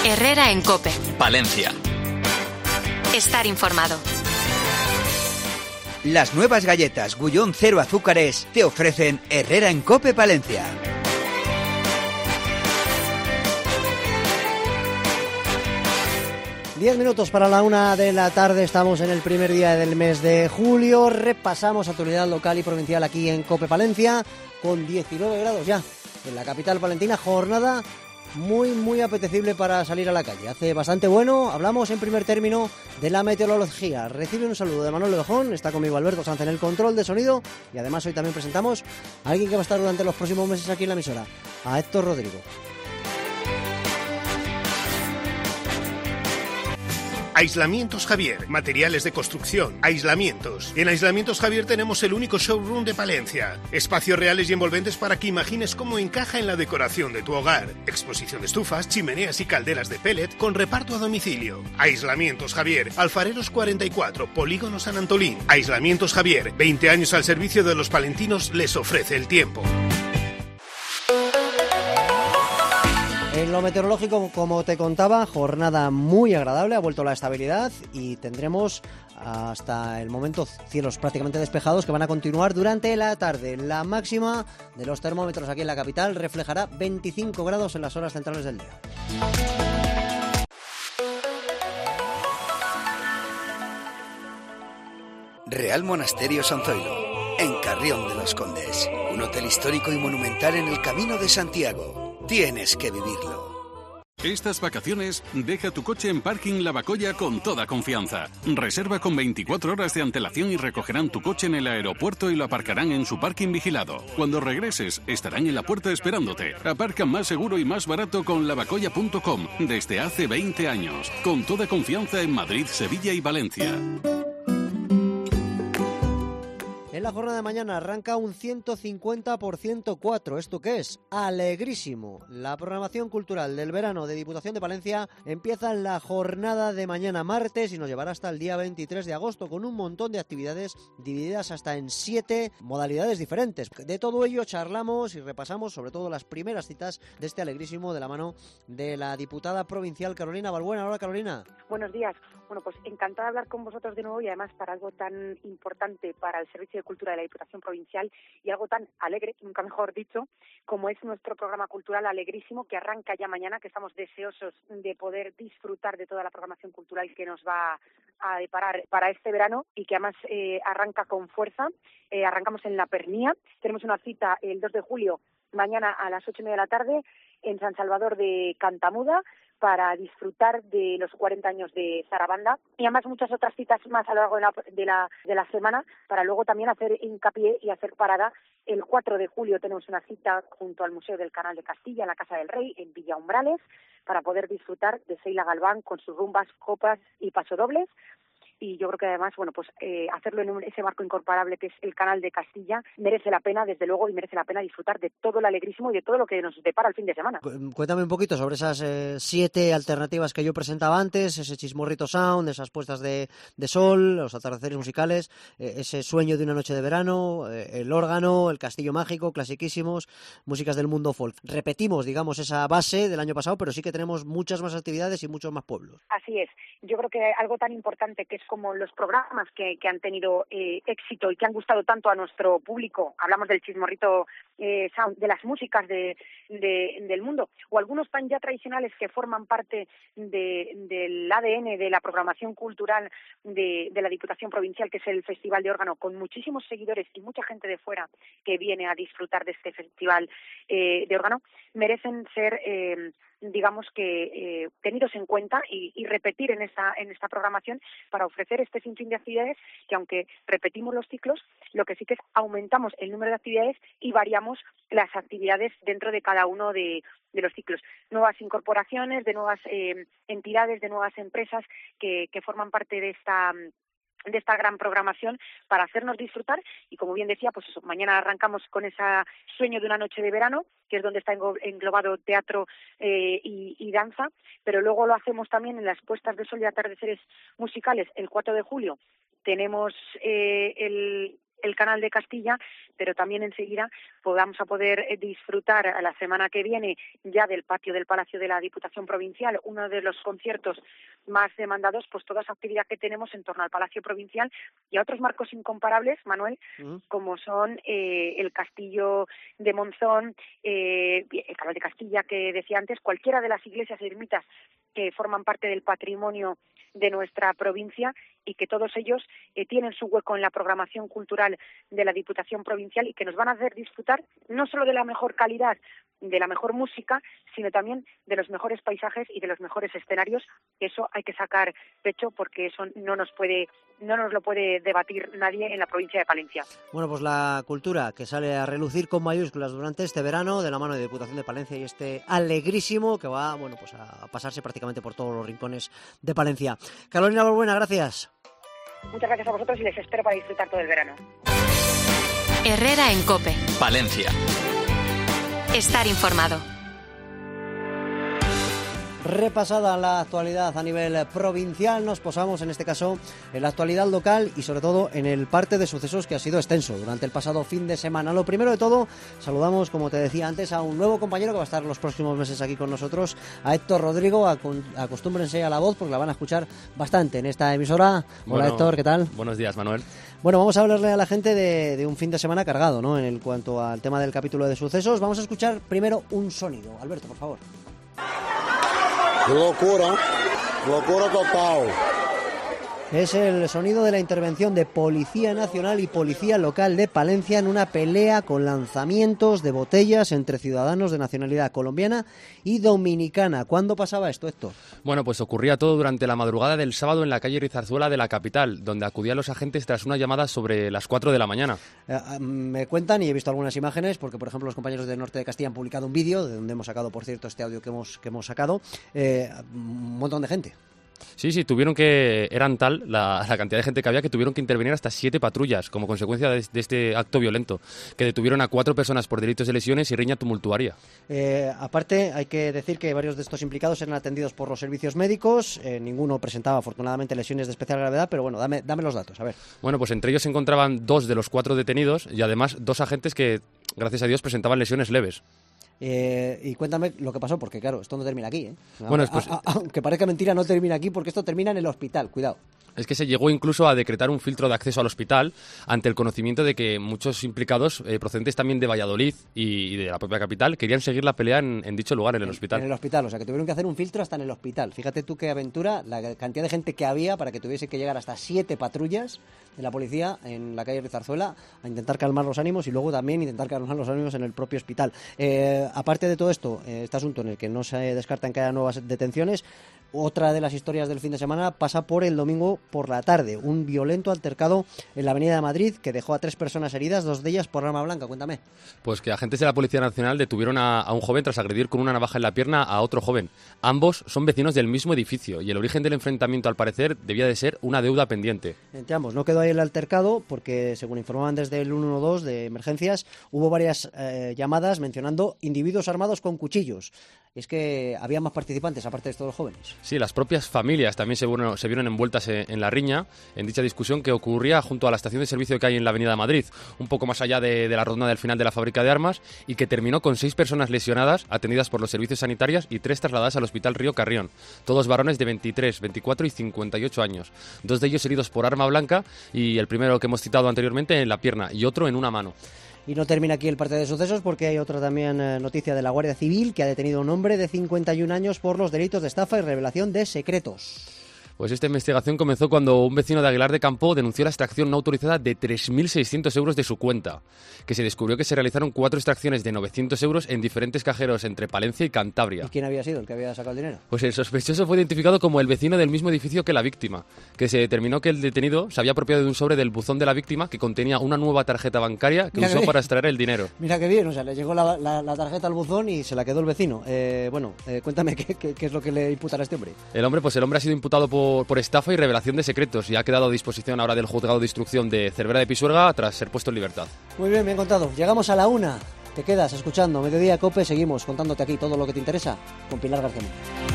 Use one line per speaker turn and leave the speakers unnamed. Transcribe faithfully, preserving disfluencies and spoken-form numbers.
Herrera en COPE.
Palencia.
Estar informado.
Las nuevas galletas Gullón cero azúcares te ofrecen Herrera en COPE Palencia.
Diez minutos para la una de la tarde, estamos en el primer día del mes de julio, repasamos actualidad local y provincial aquí en COPE Palencia, con diecinueve grados ya en la capital palentina, jornada muy muy apetecible para salir a la calle, hace bastante bueno. Hablamos en primer término de la meteorología. Recibe un saludo de Manuel Lejón, está conmigo Alberto Sanz en el control de sonido y además hoy también presentamos a alguien que va a estar durante los próximos meses aquí en la emisora, a Héctor Rodrigo.
Aislamientos Javier, materiales de construcción, aislamientos. En Aislamientos Javier tenemos el único showroom de Palencia. Espacios reales y envolventes para que imagines cómo encaja en la decoración de tu hogar. Exposición de estufas, chimeneas y calderas de pellet con reparto a domicilio. Aislamientos Javier, Alfareros cuarenta y cuatro, Polígono San Antolín. Aislamientos Javier, veinte años al servicio de los palentinos, les ofrece el tiempo.
En lo meteorológico, como te contaba, jornada muy agradable, ha vuelto la estabilidad y tendremos hasta el momento cielos prácticamente despejados que van a continuar durante la tarde. La máxima de los termómetros aquí en la capital reflejará veinticinco grados en las horas centrales del día.
Real Monasterio San Zoilo, en Carrión de los Condes. Un hotel histórico y monumental en el Camino de Santiago. Tienes que vivirlo.
Estas vacaciones, deja tu coche en Parking Lavacolla con toda confianza. Reserva con veinticuatro horas de antelación y recogerán tu coche en el aeropuerto y lo aparcarán en su parking vigilado. Cuando regreses, estarán en la puerta esperándote. Aparca más seguro y más barato con lavacolla punto com desde hace veinte años. Con toda confianza en Madrid, Sevilla y Valencia.
En la jornada de mañana arranca un ciento cincuenta por ciento cuatro. ¿Esto qué es? Alegrísimo. La programación cultural del verano de Diputación de Palencia empieza en la jornada de mañana martes y nos llevará hasta el día veintitrés de agosto con un montón de actividades divididas hasta en siete modalidades diferentes. De todo ello charlamos y repasamos sobre todo las primeras citas de este alegrísimo de la mano de la diputada provincial Carolina Balbuena. Hola, Carolina.
Buenos días. Bueno, pues encantada de hablar con vosotros de nuevo y además para algo tan importante para el Servicio de Cultura de la Diputación Provincial y algo tan alegre, nunca mejor dicho, como es nuestro programa cultural Alegrísimo, que arranca ya mañana, que estamos deseosos de poder disfrutar de toda la programación cultural que nos va a deparar para este verano y que además eh, arranca con fuerza. Eh, arrancamos en La Pernía, tenemos una cita el dos de julio, mañana a las ocho y media de la tarde, en San Salvador de Cantamuda, para disfrutar de los cuarenta años de Zarabanda y además muchas otras citas más a lo largo de la, de la, de la semana para luego también hacer hincapié y hacer parada. El cuatro de julio tenemos una cita junto al Museo del Canal de Castilla, en la Casa del Rey, en Villa Umbrales, para poder disfrutar de Seila Galván con sus rumbas, copas y pasodobles. Y yo creo que además, bueno, pues eh, hacerlo en un, ese marco incomparable que es el Canal de Castilla merece la pena, desde luego, y merece la pena disfrutar de todo el alegrísimo y de todo lo que nos depara el fin de semana.
Cuéntame un poquito sobre esas eh, siete alternativas que yo presentaba antes, ese chismorrito sound, esas puestas de, de sol, los atardeceres musicales, eh, ese sueño de una noche de verano, eh, el órgano, el castillo mágico, clasiquísimos, músicas del mundo folk. Repetimos, digamos, esa base del año pasado, pero sí que tenemos muchas más actividades y muchos más pueblos.
Así es. Yo creo que algo tan importante que es como los programas que, que han tenido eh, éxito y que han gustado tanto a nuestro público, hablamos del chismorrito eh, sound, de las músicas de, de, del mundo, o algunos tan ya tradicionales que forman parte de, del A D N de la programación cultural de, de la Diputación Provincial, que es el Festival de Órgano, con muchísimos seguidores y mucha gente de fuera que viene a disfrutar de este festival eh, de órgano, merecen ser eh, digamos que eh, tenidos en cuenta y, y repetir en esta en esta programación para ofrecer este sinfín de actividades que, aunque repetimos los ciclos, lo que sí que es aumentamos el número de actividades y variamos las actividades dentro de cada uno de, de los ciclos. Nuevas incorporaciones de nuevas eh, entidades, de nuevas empresas que, que forman parte de esta de esta gran programación para hacernos disfrutar y, como bien decía, pues eso, mañana arrancamos con ese sueño de una noche de verano, que es donde está englobado teatro eh, y, y danza, pero luego lo hacemos también en las puestas de sol y atardeceres musicales. El cuatro de julio tenemos eh, el el Canal de Castilla, pero también enseguida podamos a poder disfrutar a la semana que viene ya del patio del Palacio de la Diputación Provincial, uno de los conciertos más demandados, pues toda esa actividad que tenemos en torno al Palacio Provincial y a otros marcos incomparables, Manuel, uh-huh. como son eh, el Castillo de Monzón, eh, el Canal de Castilla que decía antes, cualquiera de las iglesias y ermitas que forman parte del patrimonio de nuestra provincia y que todos ellos eh, tienen su hueco en la programación cultural de la Diputación Provincial y que nos van a hacer disfrutar no solo de la mejor calidad, de la mejor música, sino también de los mejores paisajes y de los mejores escenarios. Eso hay que sacar pecho porque eso no nos puede, no nos lo puede debatir nadie en la provincia de Palencia.
Bueno, pues la cultura que sale a relucir con mayúsculas durante este verano de la mano de Diputación de Palencia y este alegrísimo que va, bueno, pues a pasarse prácticamente por todos los rincones de Palencia. Carolina Balbuena, gracias.
Muchas gracias a vosotros y les espero para disfrutar todo el verano.
Herrera en COPE.
Palencia.
Estar informado.
Repasada la actualidad a nivel provincial, nos posamos en este caso en la actualidad local y sobre todo en el parte de sucesos que ha sido extenso durante el pasado fin de semana. Lo primero de todo, saludamos, como te decía antes, a un nuevo compañero que va a estar los próximos meses aquí con nosotros, a Héctor Rodrigo. Acostúmbrense a la voz porque la van a escuchar bastante en esta emisora. Hola, bueno, Héctor, ¿qué tal?
Buenos días, Manuel.
Bueno, vamos a hablarle a la gente de, de un fin de semana cargado, ¿no? En el cuanto al tema del capítulo de sucesos, vamos a escuchar primero un sonido. Alberto, por favor.
Locura, locura total.
Es el sonido de la intervención de Policía Nacional y Policía Local de Palencia en una pelea con lanzamientos de botellas entre ciudadanos de nacionalidad colombiana y dominicana. ¿Cuándo pasaba esto, Héctor?
Bueno, pues ocurría todo durante la madrugada del sábado en la calle Rizarzuela de la capital, donde acudían los agentes tras una llamada sobre las cuatro de la mañana.
Eh, me cuentan, y he visto algunas imágenes, porque por ejemplo los compañeros del Norte de Castilla han publicado un vídeo, de donde hemos sacado, por cierto, este audio que hemos, que hemos sacado, eh, un montón de gente.
Sí, sí, tuvieron que, eran tal la, la cantidad de gente que había que tuvieron que intervenir hasta siete patrullas como consecuencia de, de este acto violento, que detuvieron a cuatro personas por delitos de lesiones y riña tumultuaria.
Eh, aparte, hay que decir que varios de estos implicados eran atendidos por los servicios médicos, eh, ninguno presentaba afortunadamente lesiones de especial gravedad, pero bueno, dame, dame los datos, a ver.
Bueno, pues entre ellos se encontraban dos de los cuatro detenidos y además dos agentes que, gracias a Dios, presentaban lesiones leves.
Eh, y cuéntame lo que pasó, porque claro, esto no termina aquí, ¿eh?
Bueno, pues,
a, a, aunque parezca mentira, no termina aquí porque esto termina en el hospital, cuidado.
Es que se llegó incluso a decretar un filtro de acceso al hospital ante el conocimiento de que muchos implicados, eh, procedentes también de Valladolid y, y de la propia capital, querían seguir la pelea en, en dicho lugar, en el
en,
hospital.
En el hospital, o sea que tuvieron que hacer un filtro hasta en el hospital. Fíjate tú qué aventura, la cantidad de gente que había para que tuviese que llegar hasta siete patrullas de la policía en la calle Rizarzuela a intentar calmar los ánimos y luego también intentar calmar los ánimos en el propio hospital. Eh, aparte de todo esto, eh, este asunto en el que no se descartan que haya nuevas detenciones, otra de las historias del fin de semana pasa por el domingo por la tarde. Un violento altercado en la avenida de Madrid que dejó a tres personas heridas, dos de ellas por arma blanca. Cuéntame.
Pues que agentes de la Policía Nacional detuvieron a, a un joven tras agredir con una navaja en la pierna a otro joven. Ambos son vecinos del mismo edificio y el origen del enfrentamiento, al parecer, debía de ser una deuda pendiente.
Entre ambos. No quedó ahí el altercado porque, según informaban desde el ciento doce de emergencias, hubo varias eh, llamadas mencionando individuos armados con cuchillos. Es que había más participantes, aparte de estos jóvenes.
Sí, las propias familias también se, bueno, se vieron envueltas en, en la riña, en dicha discusión que ocurría junto a la estación de servicio que hay en la avenida Madrid, un poco más allá de, de la rotonda del final de la fábrica de armas, y que terminó con seis personas lesionadas, atendidas por los servicios sanitarios, y tres trasladadas al Hospital Río Carrión. Todos varones de veintitrés, veinticuatro y cincuenta y ocho años. Dos de ellos heridos por arma blanca, y el primero que hemos citado anteriormente en la pierna, y otro en una mano.
Y no termina aquí el parte de sucesos porque hay otra también eh, noticia de la Guardia Civil que ha detenido a un hombre de cincuenta y un años por los delitos de estafa y revelación de secretos.
Pues esta investigación comenzó cuando un vecino de Aguilar de Campo denunció la extracción no autorizada de tres mil seiscientos euros de su cuenta, que se descubrió que se realizaron cuatro extracciones de novecientos euros en diferentes cajeros entre Palencia y Cantabria.
¿Y quién había sido el que había sacado el dinero?
Pues el sospechoso fue identificado como el vecino del mismo edificio que la víctima, que se determinó que el detenido se había apropiado de un sobre del buzón de la víctima que contenía una nueva tarjeta bancaria que Mira usó que para extraer el dinero.
Mira qué bien, o sea, le llegó la, la, la tarjeta al buzón y se la quedó el vecino. Eh, bueno, eh, cuéntame qué, qué, qué es lo que le imputará a este hombre.
El hombre, pues el hombre ha sido imputado por, por estafa y revelación de secretos y ha quedado a disposición ahora del juzgado de instrucción de Cervera de Pisuerga tras ser puesto en libertad.
Muy bien, bien contado. Llegamos a la una. Te quedas escuchando Mediodía Cope. Seguimos contándote aquí todo lo que te interesa con Pilar García.